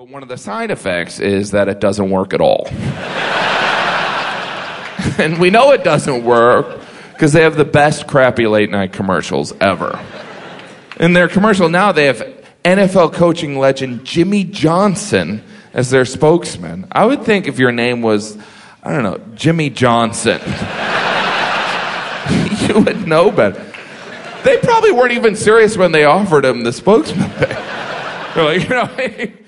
But one of the side effects is that it doesn't work at all. And we know it doesn't work because they have the best crappy late night commercials ever. In their commercial now, they have NFL coaching legend Jimmy Johnson as their spokesman. I would think if your name was, I don't know, Jimmy Johnson, you would know better. They probably weren't even serious when they offered him the spokesman thing. They're like,